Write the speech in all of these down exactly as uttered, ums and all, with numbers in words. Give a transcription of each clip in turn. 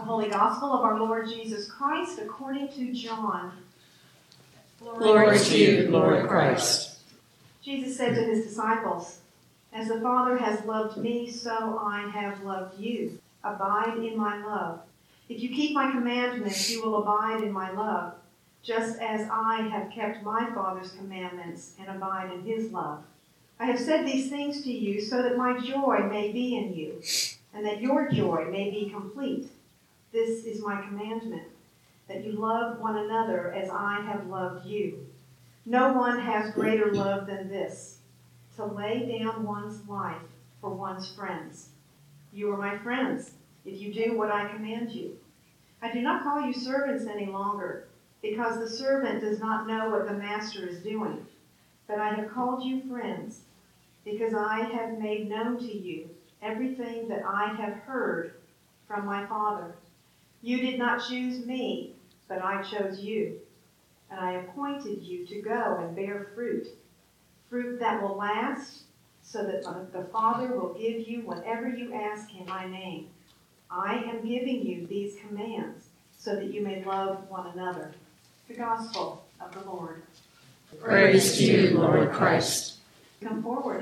Holy Gospel of our Lord Jesus Christ according to John. Glory, Glory to you, Lord Christ. Jesus said to his disciples, "As the Father has loved me, so I have loved you. Abide in my love. If you keep my commandments, you will abide in my love, just as I have kept my Father's commandments and abide in his love. I have said these things to you so that my joy may be in you, and that your joy may be complete. This is my commandment, that you love one another as I have loved you. No one has greater love than this, to lay down one's life for one's friends. You are my friends, if you do what I command you. I do not call you servants any longer, because the servant does not know what the master is doing. But I have called you friends, because I have made known to you everything that I have heard from my Father. You did not choose me, but I chose you, and I appointed you to go and bear fruit, fruit that will last, so that the Father will give you whatever you ask in my name. I am giving you these commands so that you may love one another." The Gospel of the Lord. Praise to you, Lord Christ. Come forward.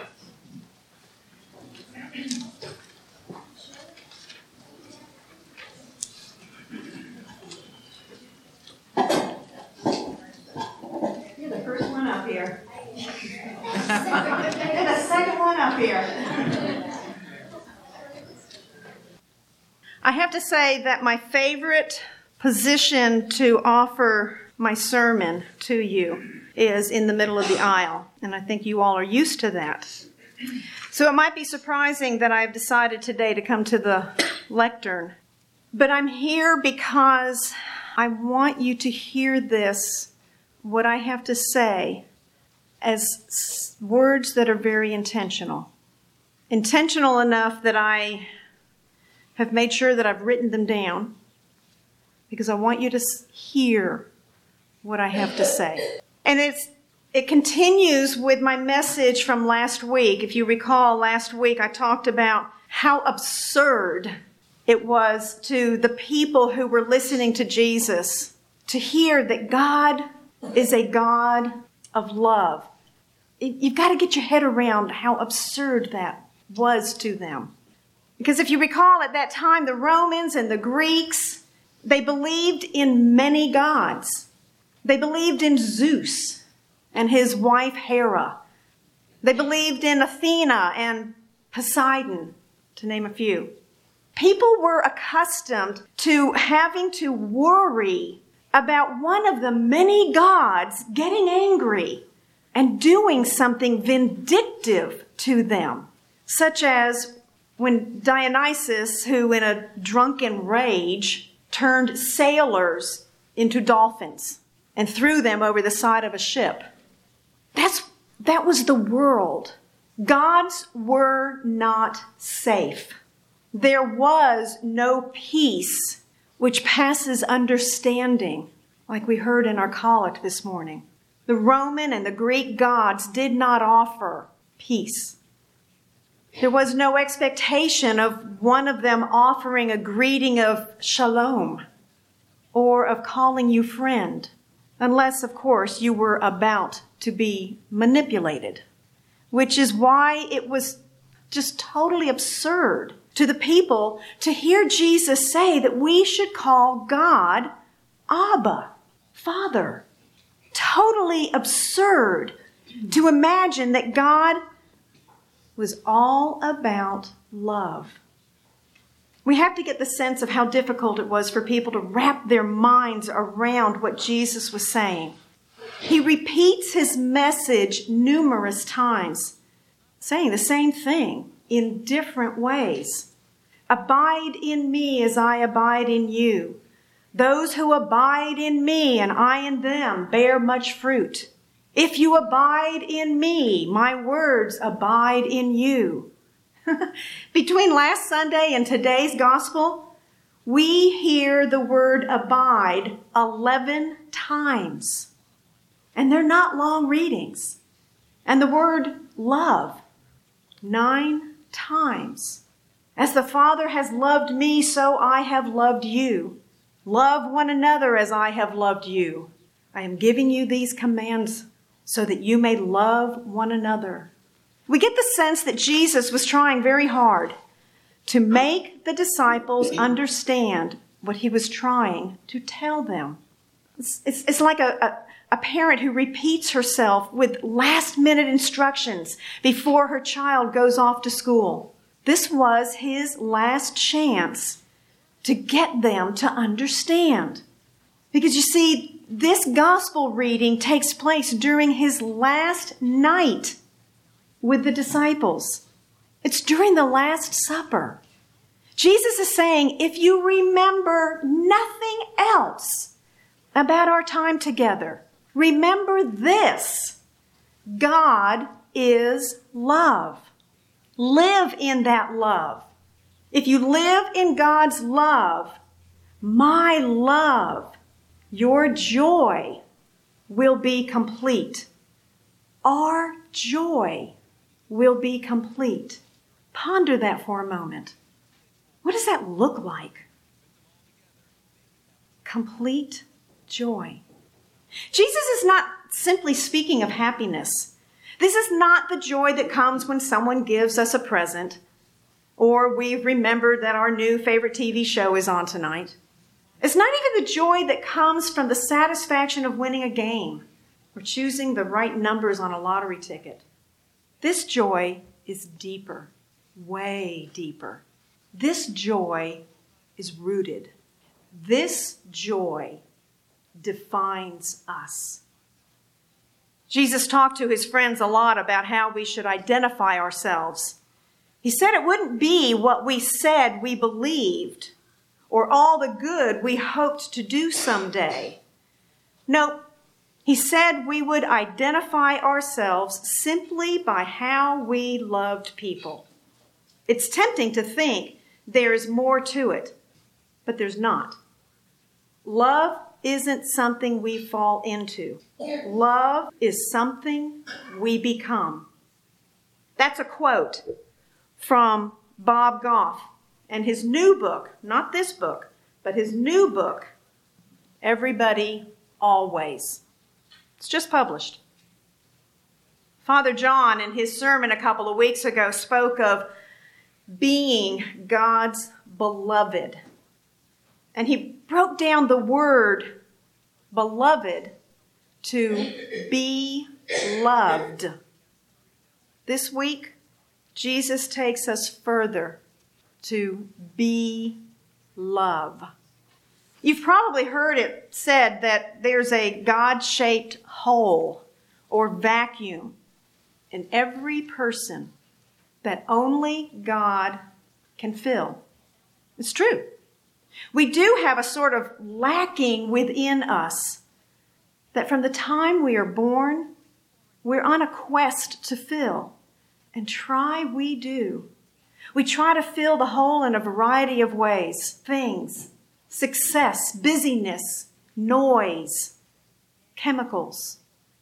You're the first one up here. You're the second one up here. I have to say that my favorite position to offer my sermon to you is in the middle of the aisle, and I think you all are used to that. So it might be surprising that I've decided today to come to the lectern, but I'm here because I want you to hear this, what I have to say, as words that are very intentional. Intentional enough that I have made sure that I've written them down, because I want you to hear what I have to say. And it's it continues with my message from last week. If you recall, last week I talked about how absurd it was to the people who were listening to Jesus to hear that God is a God of love. You've got to get your head around how absurd that was to them. Because if you recall, at that time, the Romans and the Greeks, they believed in many gods. They believed in Zeus and his wife Hera. They believed in Athena and Poseidon, to name a few. People were accustomed to having to worry about one of the many gods getting angry and doing something vindictive to them, such as when Dionysus, who in a drunken rage turned sailors into dolphins and threw them over the side of a ship. That's, that was the world. Gods were not safe. There was no peace which passes understanding, like we heard in our collect this morning. The Roman and the Greek gods did not offer peace. There was no expectation of one of them offering a greeting of shalom or of calling you friend, unless, of course, you were about to be manipulated, which is why it was just totally absurd to the people to hear Jesus say that we should call God Abba, Father. Totally absurd to imagine that God was all about love. We have to get the sense of how difficult it was for people to wrap their minds around what Jesus was saying. He repeats his message numerous times, saying the same thing in different ways. Abide in me as I abide in you. Those who abide in me and I in them bear much fruit. If you abide in me, my words abide in you. Between last Sunday and today's gospel, we hear the word abide eleven times. And they're not long readings. And the word love, nine times. As the Father has loved me, so I have loved you. Love one another as I have loved you. I am giving you these commands so that you may love one another. We get the sense that Jesus was trying very hard to make the disciples understand what he was trying to tell them. It's, it's, it's like a, a, a parent who repeats herself with last-minute instructions before her child goes off to school. This was his last chance to get them to understand. Because you see, this gospel reading takes place during his last night with the disciples. It's during the Last Supper. Jesus is saying, if you remember nothing else about our time together, remember this: God is love. Live in that love. If you live in God's love, my love, your joy will be complete. Our joy will be complete. Ponder that for a moment. What does that look like? Complete joy. Jesus is not simply speaking of happiness. This is not the joy that comes when someone gives us a present, or we've remembered that our new favorite T V show is on tonight. It's not even the joy that comes from the satisfaction of winning a game or choosing the right numbers on a lottery ticket. This joy is deeper, way deeper. This joy is rooted. This joy defines us. Jesus talked to his friends a lot about how we should identify ourselves. He said it wouldn't be what we said we believed or all the good we hoped to do someday. No, he said we would identify ourselves simply by how we loved people. It's tempting to think there is more to it, but there's not. Love isn't something we fall into. Love is something we become. That's a quote from Bob Goff and his new book, not this book, but his new book, Everybody Always. It's just published. Father John, in his sermon a couple of weeks ago, spoke of being God's beloved. And he broke down the word beloved to be loved. This week, Jesus takes us further to be love. You've probably heard it said that there's a God-shaped hole or vacuum in every person that only God can fill. It's true. We do have a sort of lacking within us that from the time we are born, we're on a quest to fill. And try we do. We try to fill the hole in a variety of ways. Things, success, busyness, noise, chemicals.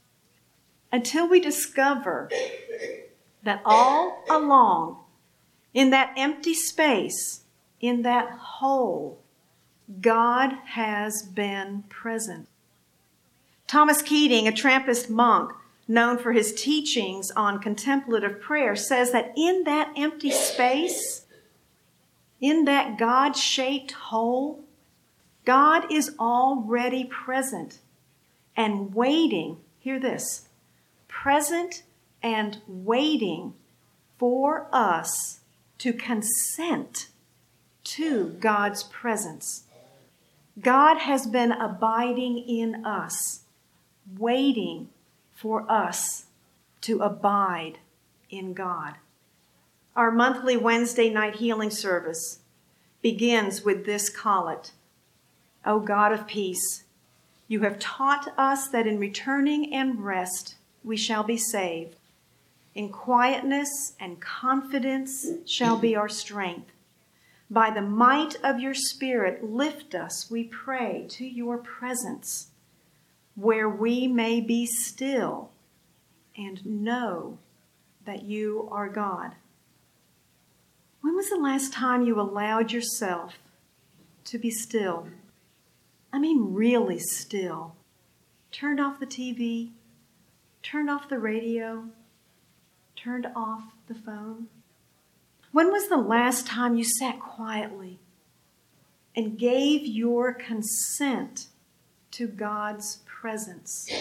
Until we discover that all along, in that empty space, in that hole, God has been present. Thomas Keating, a Trappist monk known for his teachings on contemplative prayer, says that in that empty space, in that God-shaped hole, God is already present and waiting, hear this, present and waiting for us to consent to God's presence. God has been abiding in us, waiting for us to abide in God. Our monthly Wednesday night healing service begins with this collect. O God of peace, you have taught us that in returning and rest we shall be saved. In quietness and confidence shall be our strength. By the might of your Spirit, lift us, we pray, to your presence, where we may be still and know that you are God. When was the last time you allowed yourself to be still? I mean, really still. Turned off the T V, turned off the radio, turned off the phone. When was the last time you sat quietly and gave your consent to God's presence?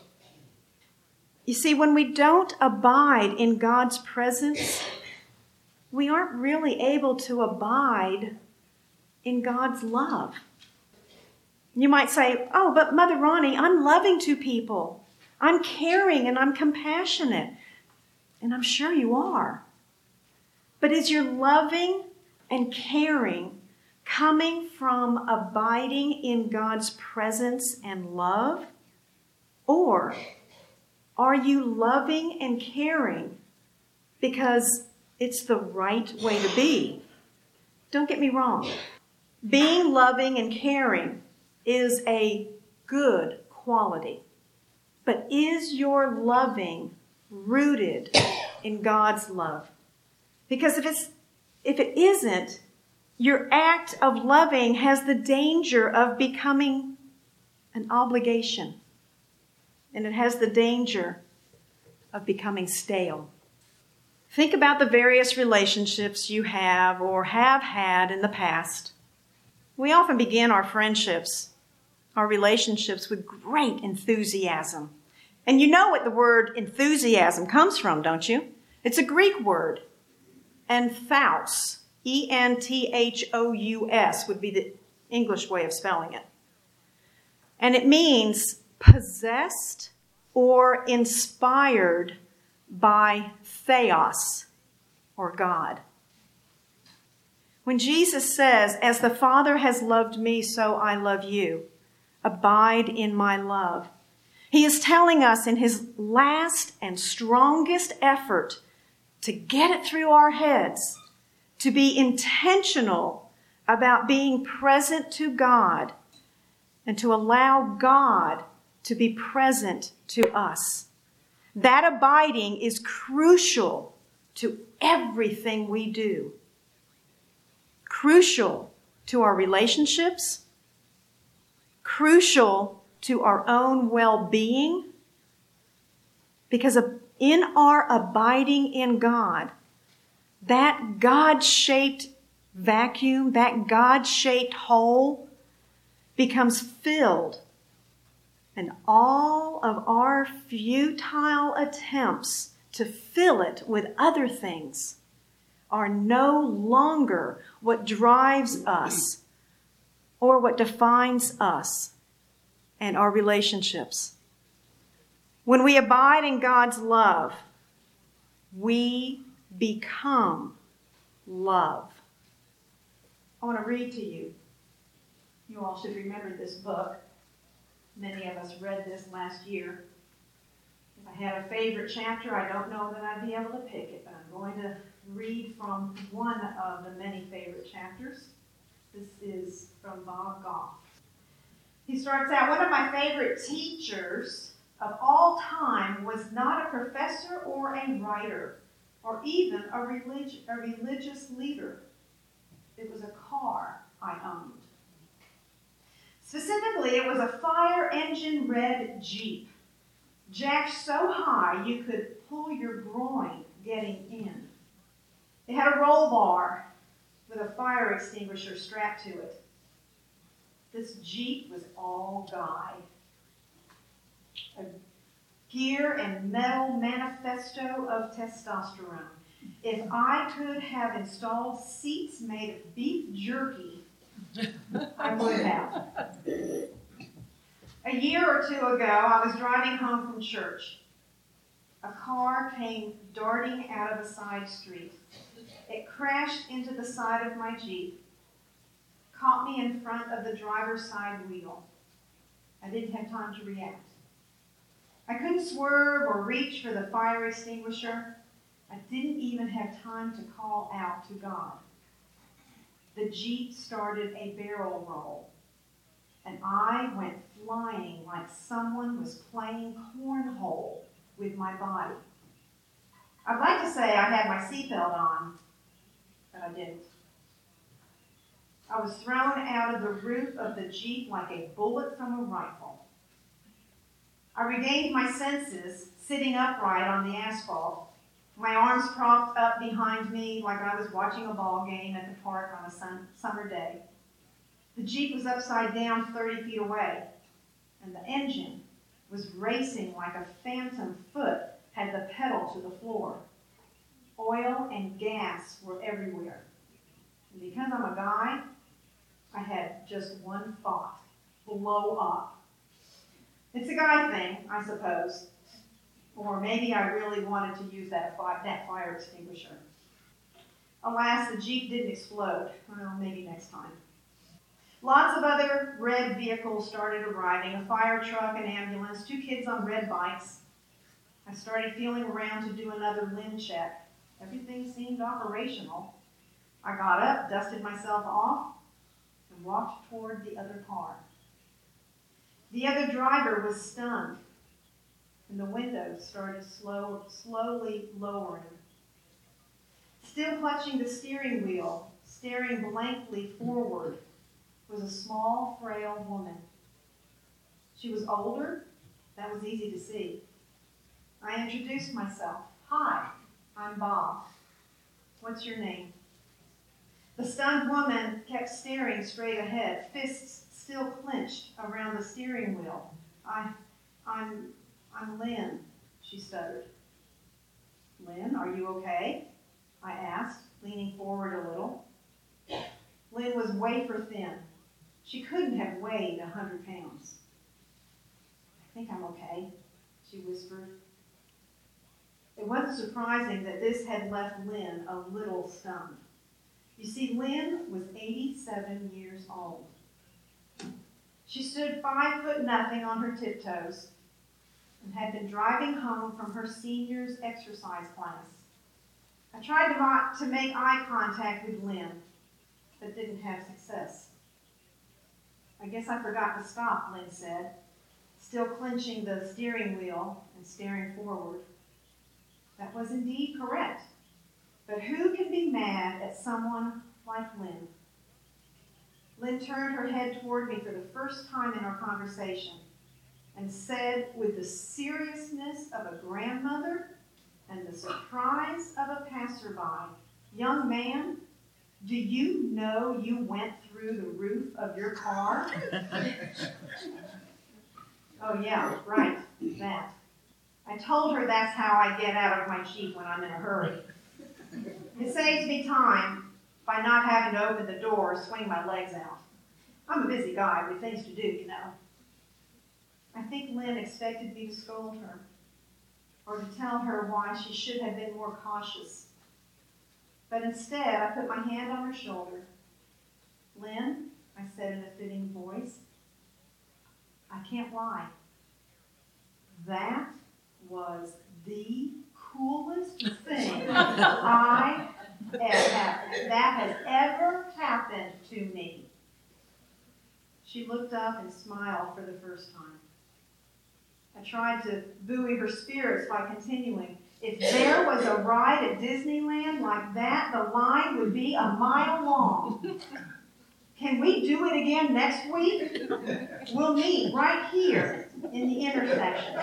You see, when we don't abide in God's presence, we aren't really able to abide in God's love. You might say, oh, but Mother Ronnie, I'm loving to people. I'm caring and I'm compassionate. And I'm sure you are. But is your loving and caring coming from abiding in God's presence and love? Or are you loving and caring because it's the right way to be? Don't get me wrong. Being loving and caring is a good quality. But is your loving rooted in God's love? Because if it's if it isn't, your act of loving has the danger of becoming an obligation. And it has the danger of becoming stale. Think about the various relationships you have or have had in the past. We often begin our friendships, our relationships with great enthusiasm. And you know what the word enthusiasm comes from, don't you? It's a Greek word. Enthous, E N T H O U S would be the English way of spelling it. And it means possessed or inspired by theos, or God. When Jesus says, as the Father has loved me, so I love you, abide in my love, he is telling us in his last and strongest effort to get it through our heads, to be intentional about being present to God and to allow God to be present to us. That abiding is crucial to everything we do. Crucial to our relationships, crucial to our own well-being, because in our abiding in God, that God-shaped vacuum, that God-shaped hole becomes filled, and all of our futile attempts to fill it with other things are no longer what drives us or what defines us and our relationships. When we abide in God's love, we become love. I want to read to you. You all should remember this book. Many of us read this last year. If I had a favorite chapter, I don't know that I'd be able to pick it, but I'm going to read from one of the many favorite chapters. This is from Bob Goff. He starts out, one of my favorite teachers of all time was not a professor or a writer or even a, relig- a religious leader. It was a car I owned. Specifically, it was a fire engine red Jeep, jacked so high you could pull your groin getting in. It had a roll bar with a fire extinguisher strapped to it. This Jeep was all guy. A gear and metal manifesto of testosterone. If I could have installed seats made of beef jerky, I would have. A year or two ago, I was driving home from church. A car came darting out of a side street. It crashed into the side of my Jeep, caught me in front of the driver's side wheel. I didn't have time to react. I couldn't swerve or reach for the fire extinguisher. I didn't even have time to call out to God. The Jeep started a barrel roll, and I went flying like someone was playing cornhole with my body. I'd like to say I had my seatbelt on, but I didn't. I was thrown out of the roof of the Jeep like a bullet from a rifle. I regained my senses, sitting upright on the asphalt, my arms propped up behind me like I was watching a ball game at the park on a sun, summer day. The Jeep was upside down thirty feet away, and the engine was racing like a phantom foot had the pedal to the floor. Oil and gas were everywhere. And because I'm a guy, I had just one thought: blow up. It's a guy thing, I suppose. Or maybe I really wanted to use that, fi- that fire extinguisher. Alas, the Jeep didn't explode. Well, maybe next time. Lots of other red vehicles started arriving, a fire truck, an ambulance, two kids on red bikes. I started feeling around to do another limb check. Everything seemed operational. I got up, dusted myself off, and walked toward the other car. The other driver was stunned, and the windows started slow, slowly lowering. Still clutching the steering wheel, staring blankly forward, was a small, frail woman. She was older. That was easy to see. I introduced myself. Hi, I'm Bob. What's your name? The stunned woman kept staring straight ahead, fists still clenched around the steering wheel. I, I'm, I'm Lynn, she stuttered. Lynn, are you okay? I asked, leaning forward a little. Lynn was wafer thin. She couldn't have weighed a hundred pounds. I think I'm okay, she whispered. It wasn't surprising that this had left Lynn a little stunned. You see, Lynn was eighty-seven years old. She stood five foot nothing on her tiptoes and had been driving home from her senior's exercise class. I tried to, mo- to make eye contact with Lynn, but didn't have success. I guess I forgot to stop, Lynn said, still clenching the steering wheel and staring forward. That was indeed correct. But who can be mad at someone like Lynn? Lynn turned her head toward me for the first time in our conversation and said with the seriousness of a grandmother and the surprise of a passerby, "Young man, do you know you went through the roof of your car?" Oh yeah, right, that. I told her that's how I get out of my Jeep when I'm in a hurry. It saves me time by not having to open the door or swing my legs out. I'm a busy guy with things to do, you know. I think Lynn expected me to scold her or to tell her why she should have been more cautious. But instead, I put my hand on her shoulder. Lynn, I said in a fitting voice, I can't lie. That was the coolest thing I have, that has ever happened to me. She looked up and smiled for the first time. I tried to buoy her spirits by continuing. If there was a ride at Disneyland like that, the line would be a mile long. Can we do it again next week? We'll meet right here in the intersection.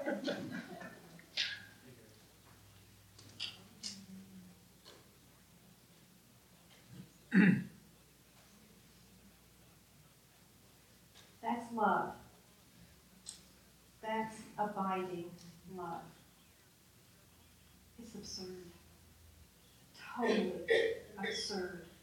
That's love. That's abiding love. It's absurd. Totally absurd.